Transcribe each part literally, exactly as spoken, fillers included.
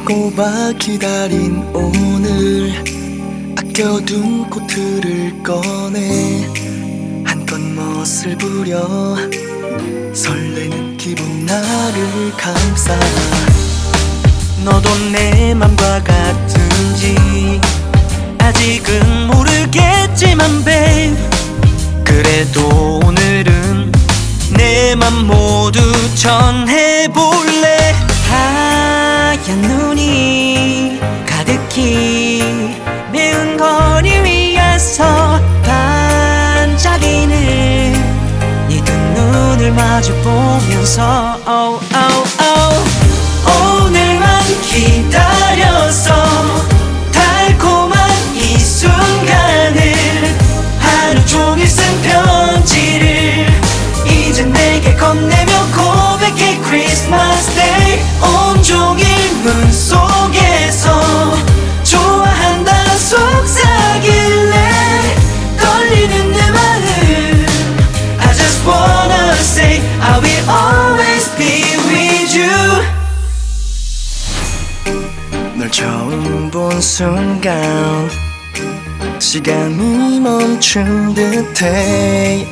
꼬박 기다린 오늘 아껴둔 코트를 꺼내 한껏 멋을 부려 설레는 기분 나를 감싸. 너도 내 맘과 같은지 아직은 모르겠지만 babe, 그래도 오늘은 내 맘 모두 전해볼래. 하얀 눈이 가득히 매운 거리 위에서 반짝이는 네 두 눈을 마주 보면서 oh, oh, oh. 오늘만 기다렸어. 달콤한 이 순간을 하루 종일 쓴 편지를 이제 내게 건네며 고백해. Christmas Day 온종일 문 속에서 좋아한다 속삭일래. 떨리는 내 마음 I just wanna say I will always be with you. 널 처음 본 순간 시간이 멈춘 듯해.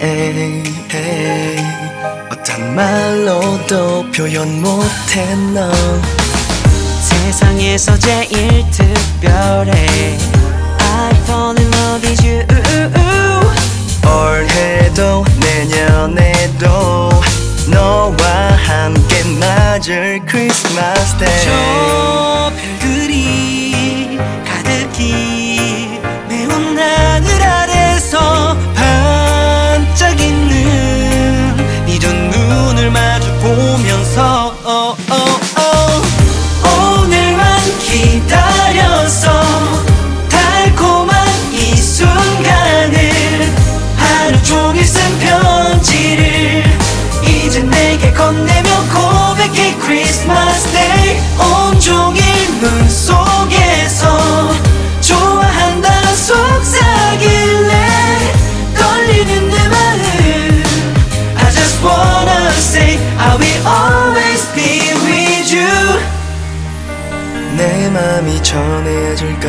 어떤 말로도 표현 못해. 넌 세상에서 제일 특별해. I fall in love with you. 올해도 내년에도 너와 함께 맞을 크리스마스 데이. 저 별들이 가득히 매운 하늘 아래서 반짝이는 네 두 눈을 마주 보면서 oh, oh, oh. 오늘만 기다렸어. 달콤한 이 순간을 하루 종일 쓴 편지를 이제 내게 건네며 고백해. Christmas Day 온종일 문 속에서 좋아한다 속삭일래. 떨리는 내 마음 I just wanna say I will always be with you. 내 맘이 전해질까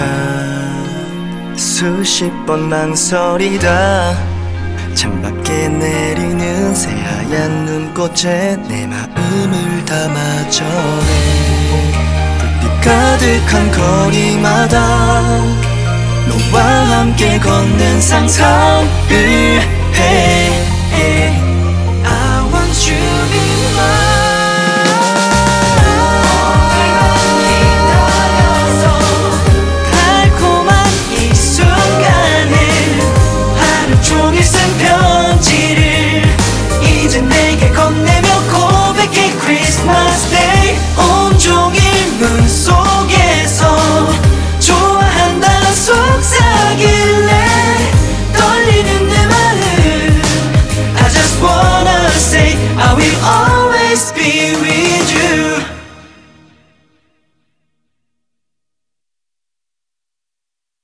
수십 번 망설이다. 창밖에 내리는 새하얀 눈꽃에 내 마음을 담아 전해. 불빛 가득한 거리마다 너와 함께 걷는 상상을 해.